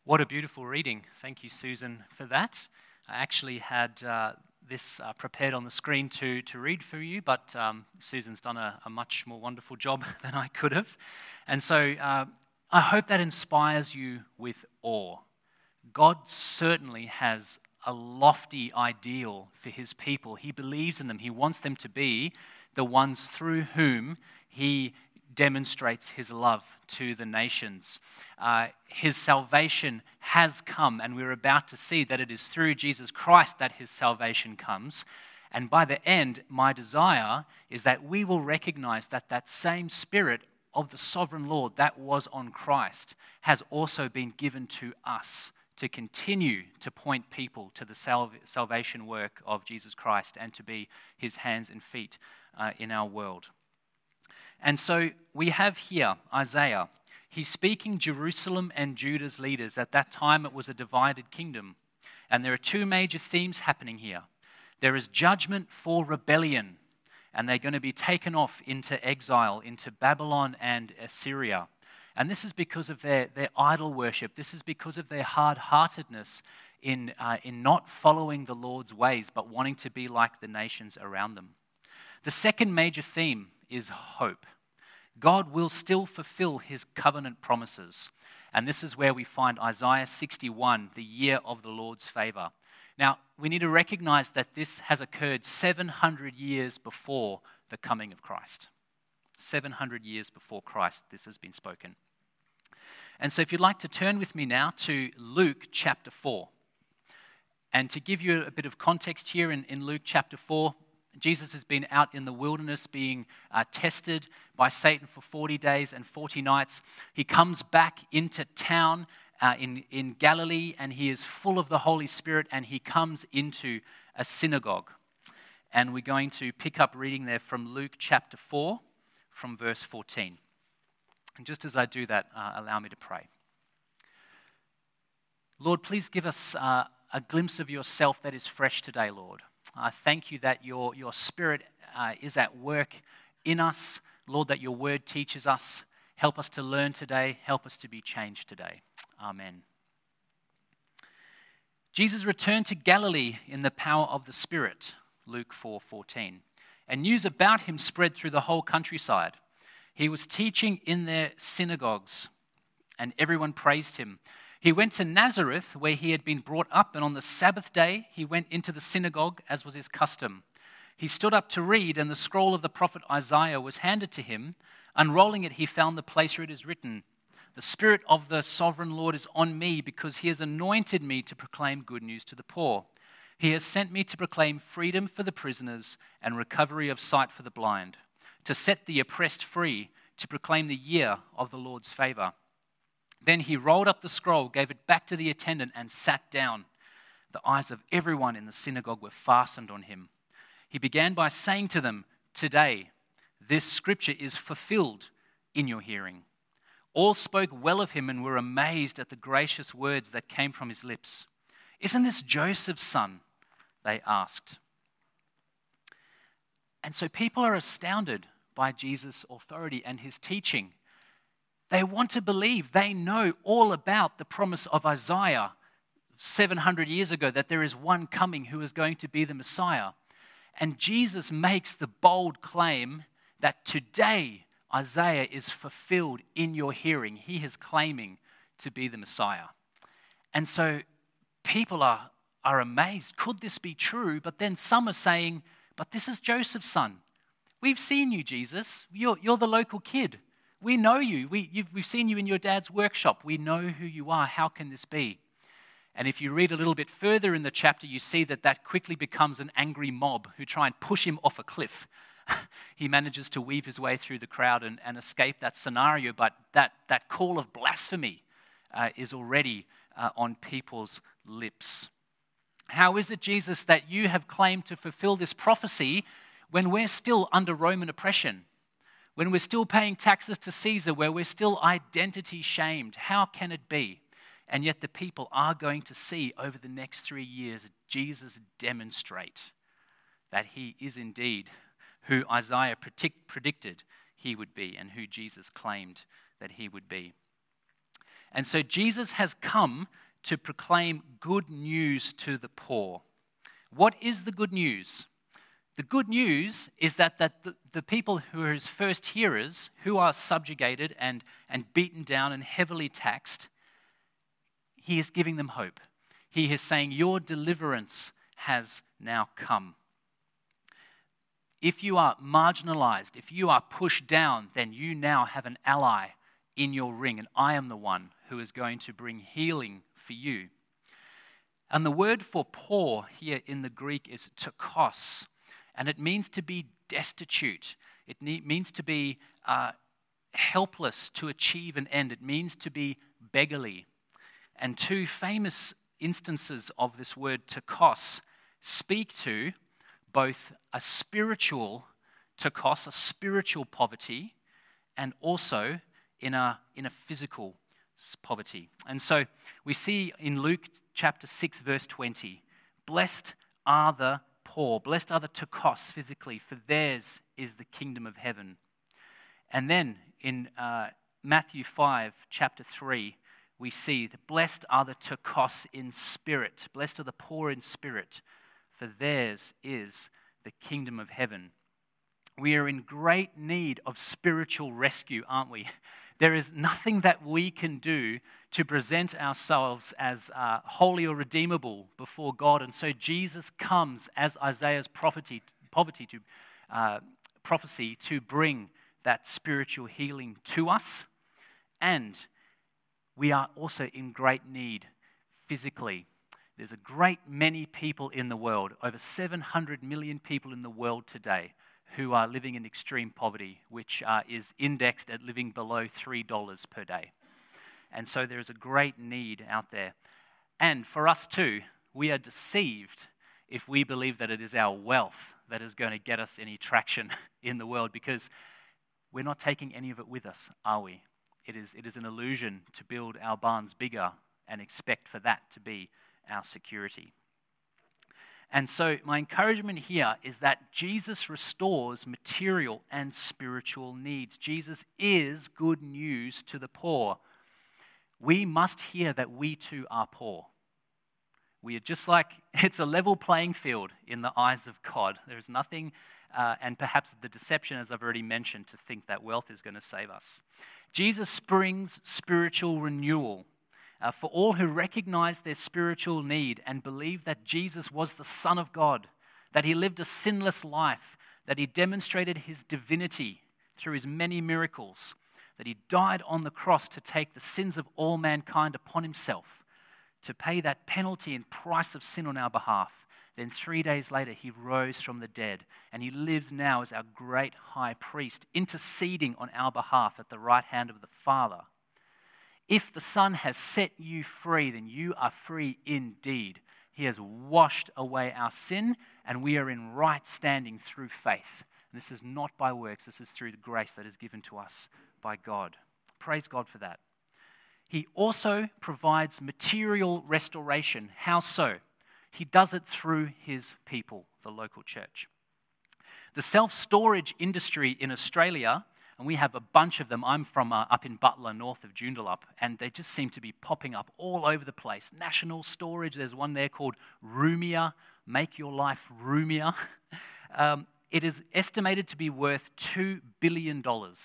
What a beautiful reading. Thank you, Susan, for that. I actually had this prepared on the screen to read for you, but Susan's done a much more wonderful job than I could have. And so I hope that inspires you with awe. God certainly has a lofty ideal for his people. He believes in them. He wants them to be the ones through whom he demonstrates his love to the nations. His salvation has come, and we're about to see that it is through Jesus Christ that his salvation comes. And by the end, my desire is that we will recognize that that same Spirit of the sovereign Lord that was on Christ has also been given to us to continue to point people to the salvation work of Jesus Christ and to be his hands and feet in our world. And so we have here Isaiah. He's speaking Jerusalem and Judah's leaders. At that time, it was a divided kingdom. And there are two major themes happening here. There is judgment for rebellion, and they're going to be taken off into exile, into Babylon and Assyria. And this is because of their idol worship. This is because of their hard-heartedness in not following the Lord's ways, but wanting to be like the nations around them. The second major theme is hope. God will still fulfill his covenant promises. And this is where we find Isaiah 61, the year of the Lord's favor. Now, we need to recognize that this has occurred 700 years before the coming of Christ. 700 years before Christ, this has been spoken. And so if you'd like to turn with me now to Luke chapter 4. And to give you a bit of context here in Luke chapter 4, Jesus has been out in the wilderness being tested by Satan for 40 days and 40 nights. He comes back into town in Galilee, and he is full of the Holy Spirit, and he comes into a synagogue. And we're going to pick up reading there from Luke chapter 4, from verse 14. And just as I do that, allow me to pray. Lord, please give us a glimpse of yourself that is fresh today, Lord. I thank you that your Spirit is at work in us. Lord, that your word teaches us. Help us to learn today. Help us to be changed today. Amen. Jesus returned to Galilee in the power of the Spirit, Luke 4:14. And news about him spread through the whole countryside. He was teaching in their synagogues, and everyone praised him. He went to Nazareth, where he had been brought up, and on the Sabbath day he went into the synagogue, as was his custom. He stood up to read, and the scroll of the prophet Isaiah was handed to him. Unrolling it, he found the place where it is written, "The Spirit of the sovereign Lord is on me, because he has anointed me to proclaim good news to the poor. He has sent me to proclaim freedom for the prisoners and recovery of sight for the blind, to set the oppressed free, to proclaim the year of the Lord's favor." Then he rolled up the scroll, gave it back to the attendant, and sat down. The eyes of everyone in the synagogue were fastened on him. He began by saying to them, "Today, this scripture is fulfilled in your hearing." All spoke well of him and were amazed at the gracious words that came from his lips. "Isn't this Joseph's son?" they asked. And so people are astounded by Jesus' authority and his teaching. They want to believe. They know all about the promise of Isaiah 700 years ago that there is one coming who is going to be the Messiah. And Jesus makes the bold claim that today Isaiah is fulfilled in your hearing. He is claiming to be the Messiah. And so people are amazed. Could this be true? But then some are saying, but this is Joseph's son. We've seen you, Jesus. You're the local kid. We know you. We've seen you in your dad's workshop. We know who you are. How can this be? And if you read a little bit further in the chapter, you see that quickly becomes an angry mob who try and push him off a cliff. He manages to weave his way through the crowd and escape that scenario, but that call of blasphemy is already on people's lips. How is it, Jesus, that you have claimed to fulfill this prophecy when we're still under Roman oppression? When we're still paying taxes to Caesar, where we're still identity shamed? How can it be? And yet the people are going to see over the next 3 years Jesus demonstrate that he is indeed who Isaiah predicted he would be and who Jesus claimed that he would be. And so Jesus has come to proclaim good news to the poor. What is the good news? The good news is that the people who are his first hearers, who are subjugated and beaten down and heavily taxed, he is giving them hope. He is saying, your deliverance has now come. If you are marginalized, if you are pushed down, then you now have an ally in your ring, and I am the one who is going to bring healing for you. And the word for poor here in the Greek is tokos, and it means to be destitute. It means to be helpless to achieve an end. It means to be beggarly. And two famous instances of this word tokos speak to both a spiritual tokos, a spiritual poverty, and also in a physical poverty. And so we see in Luke chapter 6, verse 20, blessed are the poor, blessed are the tokos physically, for theirs is the kingdom of heaven. And then in Matthew 5, chapter 3, we see that blessed are the tokos in spirit, blessed are the poor in spirit, for theirs is the kingdom of heaven. We are in great need of spiritual rescue, aren't we? There is nothing that we can do to present ourselves as holy or redeemable before God. And so Jesus comes as Isaiah's prophecy to bring that spiritual healing to us. And we are also in great need physically. There's a great many people in the world, over 700 million people in the world today, who are living in extreme poverty, which is indexed at living below $3 per day. And so there is a great need out there. And for us too, we are deceived if we believe that it is our wealth that is going to get us any traction in the world, because we're not taking any of it with us, are we? It is an illusion to build our barns bigger and expect for that to be our security. And so my encouragement here is that Jesus restores material and spiritual needs. Jesus is good news to the poor. We must hear that we too are poor. We are just like, it's a level playing field in the eyes of God. There is nothing, and perhaps the deception, as I've already mentioned, to think that wealth is going to save us. Jesus brings spiritual renewal. For all who recognize their spiritual need and believe that Jesus was the Son of God, that he lived a sinless life, that he demonstrated his divinity through his many miracles, that he died on the cross to take the sins of all mankind upon himself, to pay that penalty and price of sin on our behalf. Then 3 days later, he rose from the dead, and he lives now as our great high priest, interceding on our behalf at the right hand of the Father. If the Son has set you free, then you are free indeed. He has washed away our sin, and we are in right standing through faith. And this is not by works, this is through the grace that is given to us by God. Praise God for that. He also provides material restoration. How so? He does it through his people, the local church. The self-storage industry in Australia, and we have a bunch of them. I'm from up in Butler, north of Joondalup, and they just seem to be popping up all over the place. National Storage, there's one there called Roomia, Make Your Life Roomier. It is estimated to be worth $2 billion,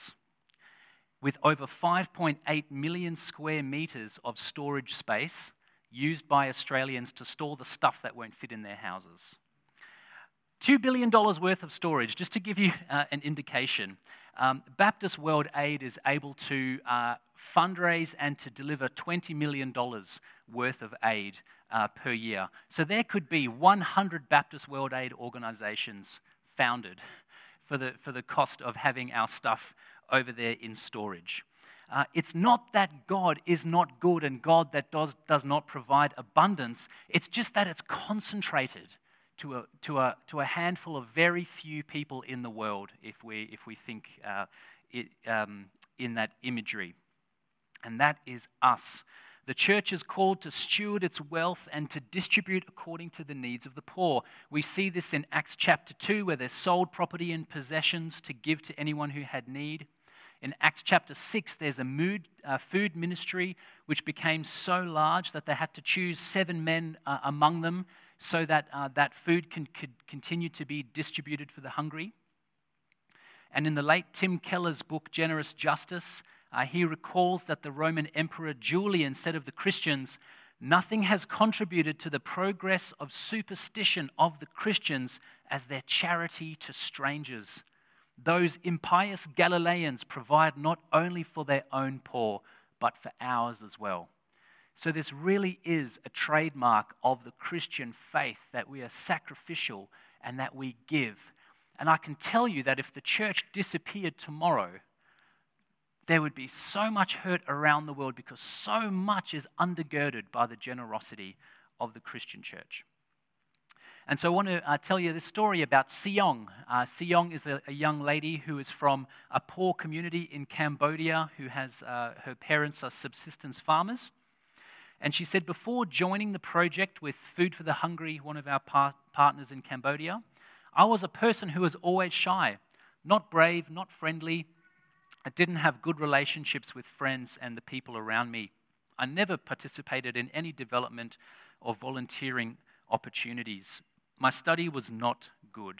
with over 5.8 million square meters of storage space used by Australians to store the stuff that won't fit in their houses. $2 billion worth of storage, just to give you an indication. Baptist World Aid is able to fundraise and to deliver $20 million worth of aid per year. So there could be 100 Baptist World Aid organizations founded for the cost of having our stuff over there in storage. It's not that God is not good and God that does not provide abundance. It's just that it's concentrated to a handful of very few people in the world, if we think in that imagery. And that is us. The church is called to steward its wealth and to distribute according to the needs of the poor. We see this in Acts chapter 2, where they sold property and possessions to give to anyone who had need. In Acts chapter 6, there's a food ministry which became so large that they had to choose 7 men among them so that that food could continue to be distributed for the hungry. And in the late Tim Keller's book, Generous Justice, he recalls that the Roman Emperor Julian said of the Christians, "Nothing has contributed to the progress of superstition of the Christians as their charity to strangers. Those impious Galileans provide not only for their own poor, but for ours as well." So this really is a trademark of the Christian faith, that we are sacrificial and that we give. And I can tell you that if the church disappeared tomorrow, there would be so much hurt around the world because so much is undergirded by the generosity of the Christian church. And so I want to tell you this story about Siong. Siong is a young lady who is from a poor community in Cambodia who has her parents are subsistence farmers. And she said, before joining the project with Food for the Hungry, one of our partners in Cambodia, I was a person who was always shy, not brave, not friendly. I didn't have good relationships with friends and the people around me. I never participated in any development or volunteering opportunities. My study was not good.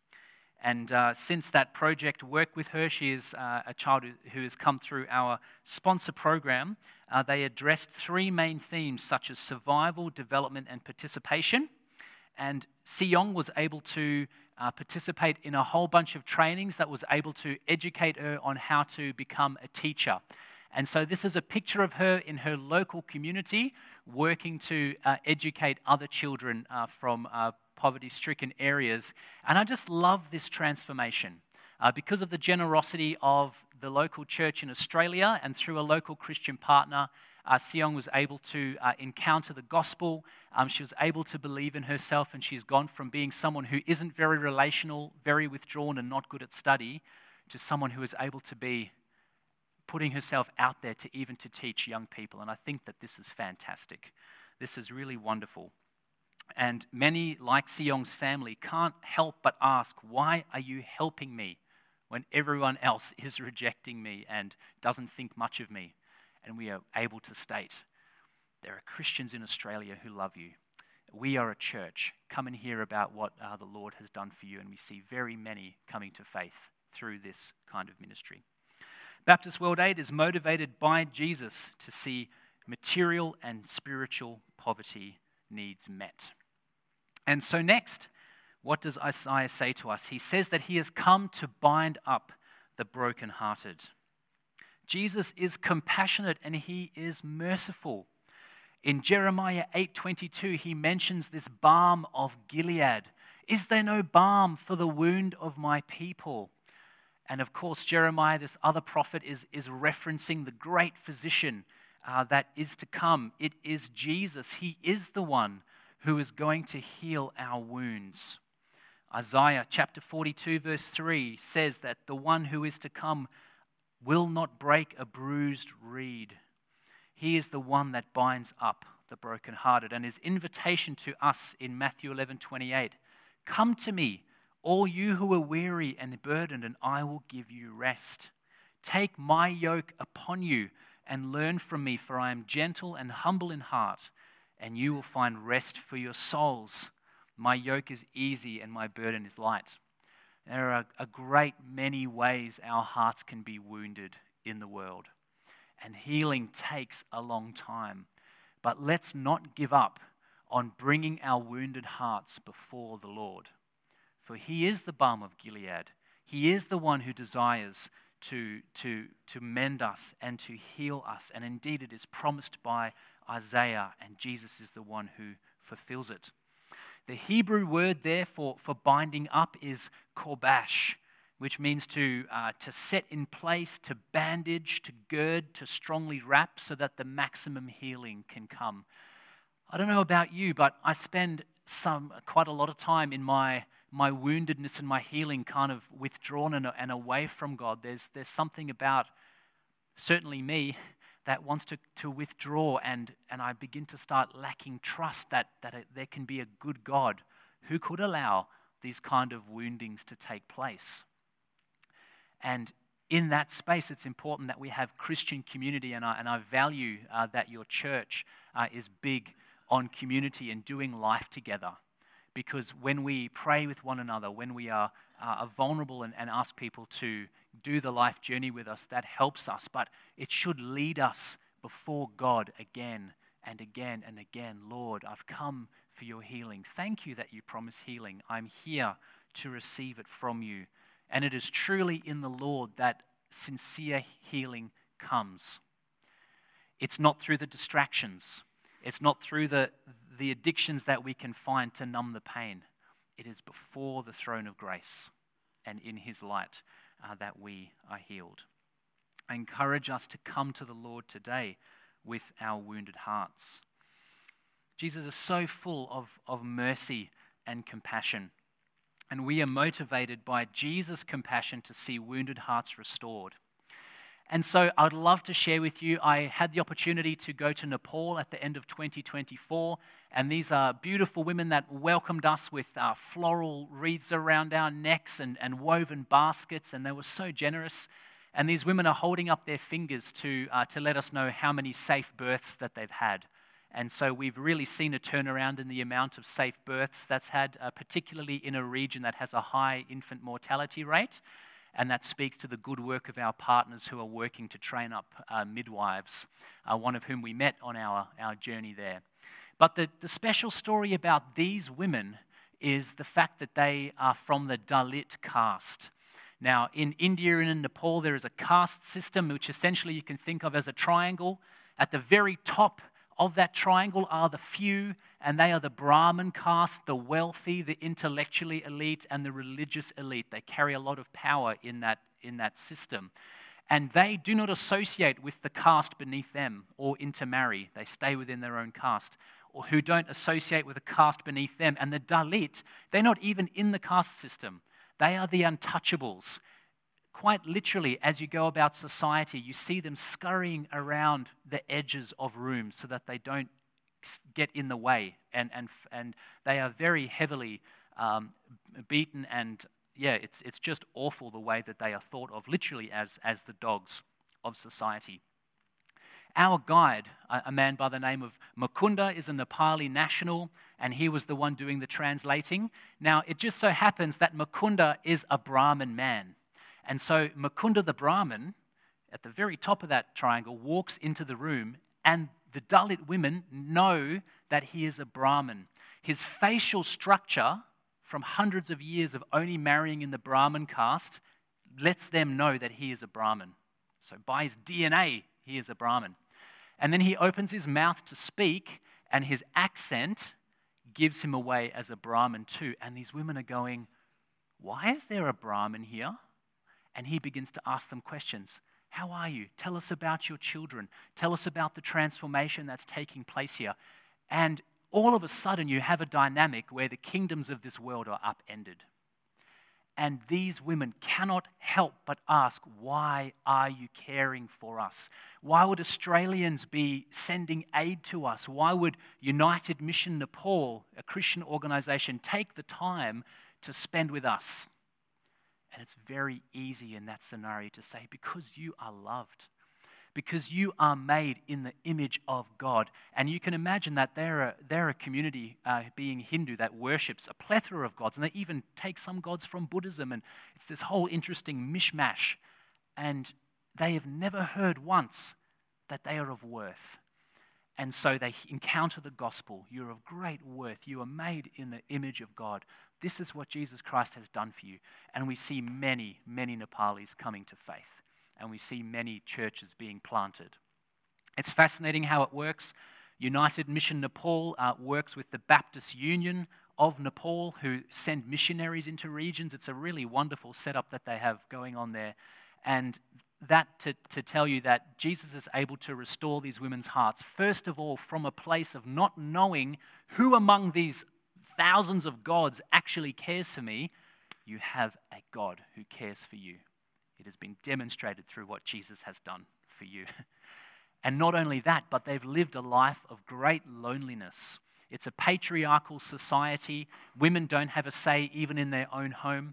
And since that project worked with her, she is a child who has come through our sponsor program. They addressed 3 main themes such as survival, development, and participation. And Siong was able to participate in a whole bunch of trainings that was able to educate her on how to become a teacher. And so this is a picture of her in her local community working to educate other children from poverty-stricken areas. And I just love this transformation. Because of the generosity of the local church in Australia and through a local Christian partner, Siong was able to encounter the gospel. She was able to believe in herself, and she's gone from being someone who isn't very relational, very withdrawn, and not good at study, to someone who is able to be putting herself out there to even to teach young people. And I think that this is fantastic. This is really wonderful. And many, like Siong's family, can't help but ask, why are you helping me when everyone else is rejecting me and doesn't think much of me? And we are able to state, there are Christians in Australia who love you. We are a church. Come and hear about what the Lord has done for you. And we see very many coming to faith through this kind of ministry. Baptist World Aid is motivated by Jesus to see material and spiritual poverty needs met. And so next, what does Isaiah say to us? He says that he has come to bind up the brokenhearted. Jesus is compassionate and he is merciful. In Jeremiah 8:22, he mentions this balm of Gilead. Is there no balm for the wound of my people? And of course, Jeremiah, this other prophet, is referencing the great physician that is to come. It is Jesus. He is the one who is going to heal our wounds. Isaiah chapter 42 verse 3 says that the one who is to come will not break a bruised reed. He is the one that binds up the brokenhearted. And his invitation to us in Matthew 11:28, come to me, all you who are weary and burdened, and I will give you rest. Take my yoke upon you and learn from me, for I am gentle and humble in heart, and you will find rest for your souls. My yoke is easy and my burden is light. There are a great many ways our hearts can be wounded in the world, and healing takes a long time. But let's not give up on bringing our wounded hearts before the Lord, for he is the balm of Gilead. He is the one who desires to mend us and to heal us, and indeed it is promised by Isaiah, and Jesus is the one who fulfills it. The Hebrew word there for binding up is korbash, which means to set in place, to bandage, to gird, to strongly wrap so that the maximum healing can come. I don't know about you, but I spend quite a lot of time in my woundedness and my healing kind of withdrawn and away from God. There's something about, certainly me, that wants to withdraw, and I begin to start lacking trust that there can be a good God who could allow these kind of woundings to take place. And in that space, it's important that we have Christian community, and I value that your church is big on community and doing life together. Because when we pray with one another, when we are vulnerable and ask people to do the life journey with us, that helps us. But it should lead us before God again and again and again. Lord, I've come for your healing. Thank you that you promise healing. I'm here to receive it from you. And it is truly in the Lord that sincere healing comes. It's not through the distractions. It's not through the addictions that we can find to numb the pain. It is before the throne of grace and in his light that we are healed. I encourage us to come to the Lord today with our wounded hearts. Jesus is so full of mercy and compassion. And we are motivated by Jesus' compassion to see wounded hearts restored. And so I'd love to share with you, I had the opportunity to go to Nepal at the end of 2024, and these are beautiful women that welcomed us with floral wreaths around our necks and woven baskets, and they were so generous. And these women are holding up their fingers to let us know how many safe births that they've had. And so we've really seen a turnaround in the amount of safe births that's had, particularly in a region that has a high infant mortality rate. And that speaks to the good work of our partners who are working to train up midwives, one of whom we met on our journey there. But the special story about these women is the fact that they are from the Dalit caste. Now, in India and in Nepal, there is a caste system, which essentially you can think of as a triangle. At the very top of that triangle are the few, and they are the Brahmin caste, the wealthy, the intellectually elite, and the religious elite. They carry a lot of power in that system. And they do not associate with the caste beneath them or intermarry. They stay within their own caste, or who don't associate with the caste beneath them. And the Dalit, they're not even in the caste system. They are the untouchables. Quite literally, as you go about society, you see them scurrying around the edges of rooms so that they don't get in the way, and they are very heavily beaten, and it's just awful the way that they are thought of literally as the dogs of society. Our guide, a man by the name of Mukunda, is a Nepali national, and he was the one doing the translating. Now, it just so happens that Mukunda is a Brahmin man. And so Mukunda the Brahmin, at the very top of that triangle, walks into the room, and the Dalit women know that he is a Brahmin. His facial structure, from hundreds of years of only marrying in the Brahmin caste, lets them know that he is a Brahmin. So by his DNA, he is a Brahmin. And then he opens his mouth to speak, and his accent gives him away as a Brahmin too. And these women are going, why is there a Brahmin here? And he begins to ask them questions. How are you? Tell us about your children. Tell us about the transformation that's taking place here. And all of a sudden, you have a dynamic where the kingdoms of this world are upended. And these women cannot help but ask, why are you caring for us? Why would Australians be sending aid to us? Why would United Mission Nepal, a Christian organization, take the time to spend with us? And it's very easy in that scenario to say, because you are loved, because you are made in the image of God. And you can imagine that they're a community, being Hindu, that worships a plethora of gods, and they even take some gods from Buddhism, and it's this whole interesting mishmash. And they have never heard once that they are of worth. And so they encounter the gospel. You're of great worth. You are made in the image of God. This is what Jesus Christ has done for you. And we see many, many Nepalis coming to faith. And we see many churches being planted. It's fascinating how it works. United Mission Nepal works with the Baptist Union of Nepal, who send missionaries into regions. It's a really wonderful setup that they have going on there. And that to tell you that Jesus is able to restore these women's hearts, first of all, from a place of not knowing who among these thousands of gods actually cares for me. You have a God who cares for you. It has been demonstrated through what Jesus has done for you. And not only that, but they've lived a life of great loneliness. It's a patriarchal society. Women don't have a say even in their own home.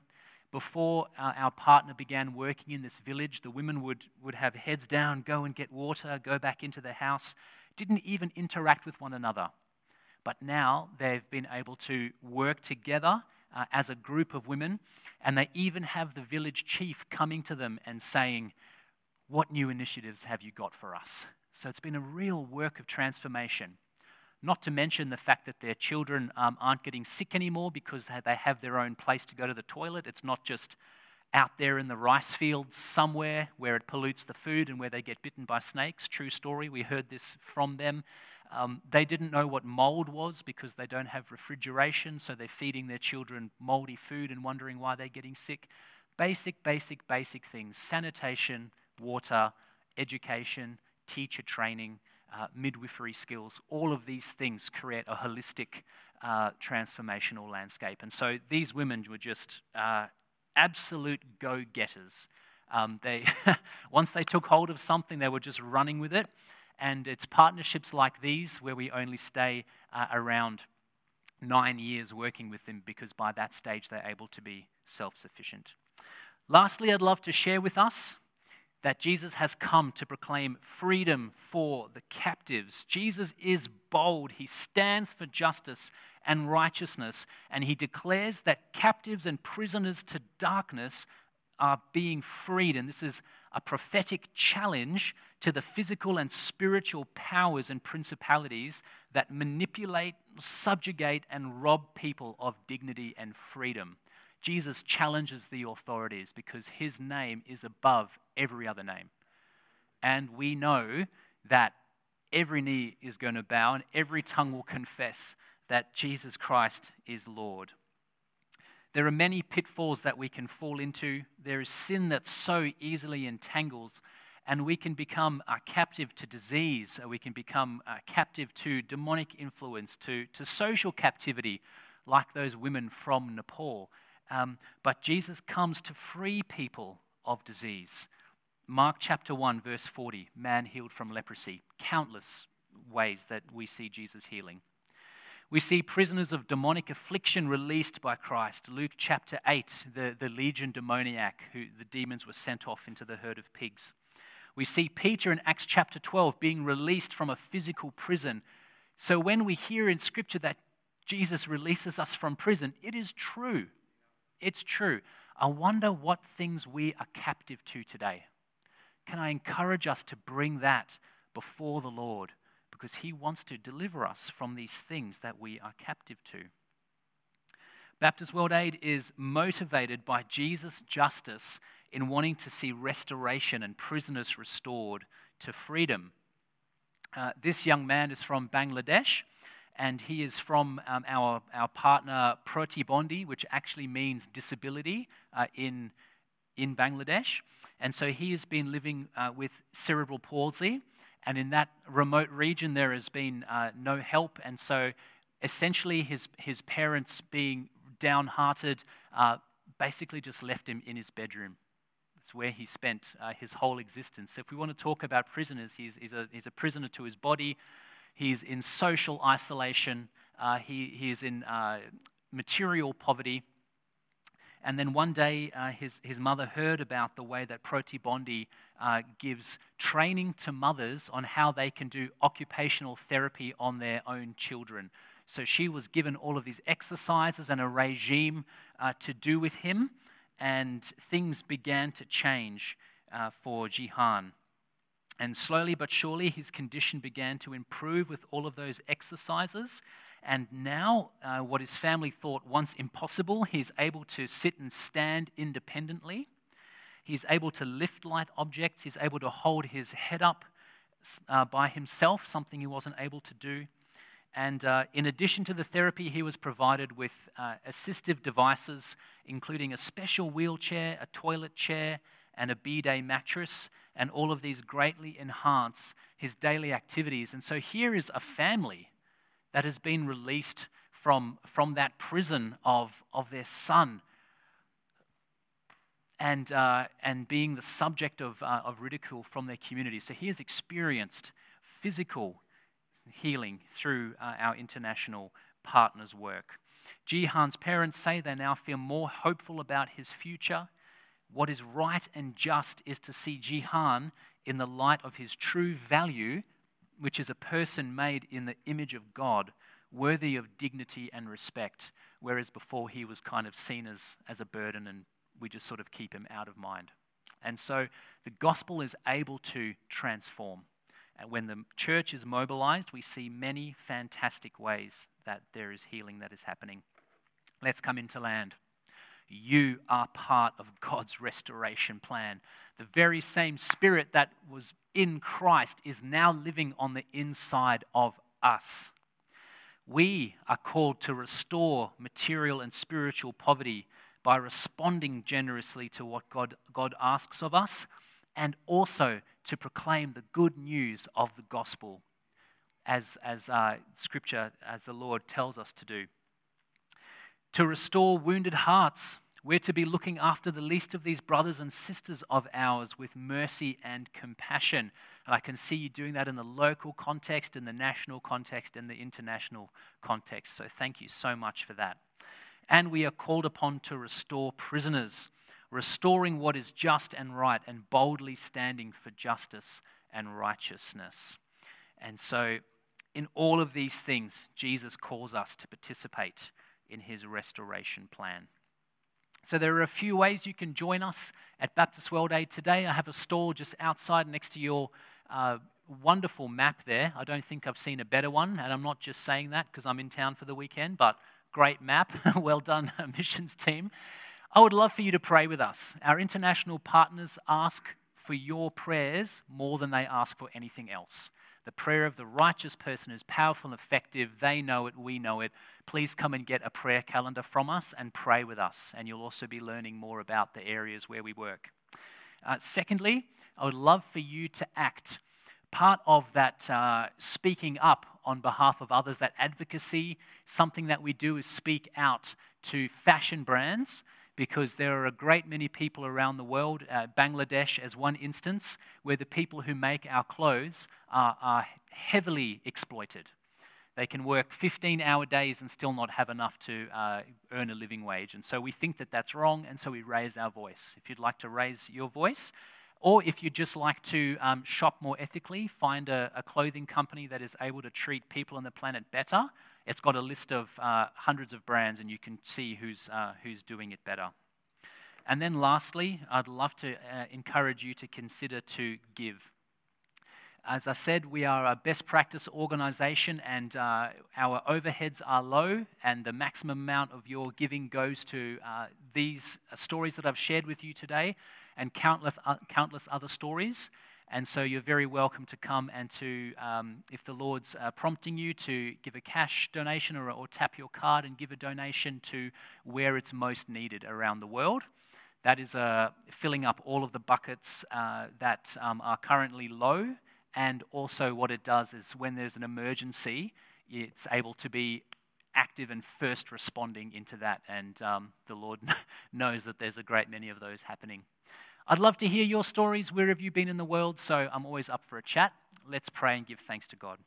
Before our partner began working in this village, the women would have heads down, go and get water, go back into the house, didn't even interact with one another. But now they've been able to work together as a group of women, and they even have the village chief coming to them and saying, "What new initiatives have you got for us?" So it's been a real work of transformation. Not to mention the fact that their children aren't getting sick anymore because they have their own place to go to the toilet. It's not just out there in the rice fields somewhere where it pollutes the food and where they get bitten by snakes. True story, we heard this from them. They didn't know what mold was because they don't have refrigeration, so they're feeding their children moldy food and wondering why they're getting sick. Basic things: sanitation, water, education, teacher training, midwifery skills. All of these things create a holistic transformational landscape. And so these women were just absolute go-getters. They once they took hold of something, they were just running with it. And it's partnerships like these where we only stay around 9 years working with them, because by that stage they're able to be self-sufficient. Lastly, I'd love to share with us that Jesus has come to proclaim freedom for the captives. Jesus is bold. He stands for justice and righteousness, and he declares that captives and prisoners to darkness are being freed. And this is a prophetic challenge to the physical and spiritual powers and principalities that manipulate, subjugate, and rob people of dignity and freedom. Jesus challenges the authorities because his name is above every other name. And we know that every knee is going to bow and every tongue will confess that Jesus Christ is Lord. There are many pitfalls that we can fall into. There is sin that so easily entangles, and we can become captive to disease. We can become captive to demonic influence, to social captivity, like those women from Nepal. But Jesus comes to free people of disease. Mark chapter 1, verse 40, man healed from leprosy. Countless ways that we see Jesus healing. We see prisoners of demonic affliction released by Christ. Luke chapter 8, the legion demoniac, who the demons were sent off into the herd of pigs. We see Peter in Acts chapter 12 being released from a physical prison. So when we hear in Scripture that Jesus releases us from prison, it is true. It's true. I wonder what things we are captive to today. Can I encourage us to bring that before the Lord? Because he wants to deliver us from these things that we are captive to. Baptist World Aid is motivated by Jesus' justice in wanting to see restoration and prisoners restored to freedom. This young man is from Bangladesh, and he is from our partner Protibondhi, which actually means disability in Bangladesh. And so he has been living with cerebral palsy. And in that remote region, there has been no help. And so essentially his parents, being downhearted, basically just left him in his bedroom. It's where he spent his whole existence. If we want to talk about prisoners, he's a prisoner to his body. He's in social isolation. He is in material poverty. And then one day, his mother heard about the way that Protibondhi gives training to mothers on how they can do occupational therapy on their own children. So she was given all of these exercises and a regime to do with him, and things began to change for Jihan. And slowly but surely, his condition began to improve with all of those exercises. And now, what his family thought once impossible, he's able to sit and stand independently. He's able to lift light objects. He's able to hold his head up by himself, something he wasn't able to do. And in addition to the therapy, he was provided with assistive devices, including a special wheelchair, a toilet chair, and a bidet mattress. And all of these greatly enhance his daily activities. And so here is a family that has been released from that prison of their son, and being the subject of ridicule from their community. So he has experienced physical healing through our international partners' work. Jihan's parents say they now feel more hopeful about his future. What is right and just is to see Jihan in the light of his true value, which is a person made in the image of God, worthy of dignity and respect, whereas before he was kind of seen as a burden and we just sort of keep him out of mind. And so the gospel is able to transform. And when the church is mobilized, we see many fantastic ways that there is healing that is happening. Let's come into land. You are part of God's restoration plan. The very same Spirit that was in Christ is now living on the inside of us. We are called to restore material and spiritual poverty by responding generously to what God asks of us, and also to proclaim the good news of the gospel as Scripture, as the Lord tells us to do. To restore wounded hearts, we're to be looking after the least of these brothers and sisters of ours with mercy and compassion. And I can see you doing that in the local context, in the national context, and the international context. So thank you so much for that. And we are called upon to restore prisoners, restoring what is just and right, and boldly standing for justice and righteousness. And so in all of these things, Jesus calls us to participate in his restoration plan. So there are a few ways you can join us at Baptist World Aid today. I have a stall just outside next to your wonderful map there. I don't think I've seen a better one, and I'm not just saying that because I'm in town for the weekend, but great map. Well done, missions team. I would love for you to pray with us. Our international partners ask for your prayers more than they ask for anything else. The prayer of the righteous person is powerful and effective. They know it, we know it. Please come and get a prayer calendar from us and pray with us. And you'll also be learning more about the areas where we work. Secondly, I would love for you to act. Part of that speaking up on behalf of others, that advocacy, something that we do is speak out to fashion brands, because there are a great many people around the world, Bangladesh as one instance, where the people who make our clothes are heavily exploited. They can work 15-hour days and still not have enough to earn a living wage. And so we think that that's wrong, and so we raise our voice. If you'd like to raise your voice, or if you'd just like to shop more ethically, find a clothing company that is able to treat people on the planet better. It's got a list of hundreds of brands, and you can see who's doing it better. And then lastly, I'd love to encourage you to consider to give. As I said, we are a best practice organization, and our overheads are low, and the maximum amount of your giving goes to these stories that I've shared with you today, and countless other stories. And so you're very welcome to come and to, if the Lord's prompting you to give a cash donation or tap your card and give a donation to where it's most needed around the world. That is filling up all of the buckets that are currently low. And also what it does is when there's an emergency, it's able to be active and first responding into that. And the Lord knows that there's a great many of those happening. I'd love to hear your stories. Where have you been in the world? So I'm always up for a chat. Let's pray and give thanks to God.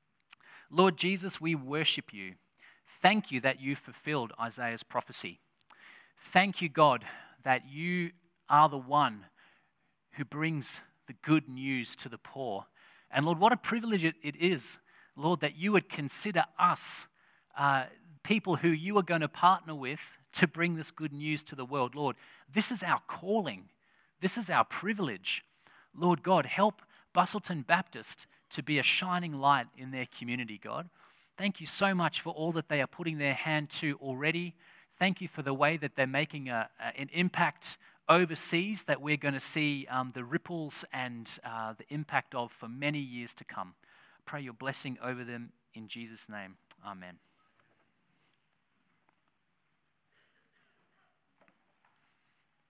Lord Jesus, we worship you. Thank you that you fulfilled Isaiah's prophecy. Thank you, God, that you are the one who brings the good news to the poor. And Lord, what a privilege it is, Lord, that you would consider us people who you are going to partner with to bring this good news to the world. Lord, this is our calling. This is our privilege. Lord God, help Busselton Baptist to be a shining light in their community, God. Thank you so much for all that they are putting their hand to already. Thank you for the way that they're making an impact overseas that we're going to see the ripples and the impact of for many years to come. I pray your blessing over them in Jesus' name. Amen.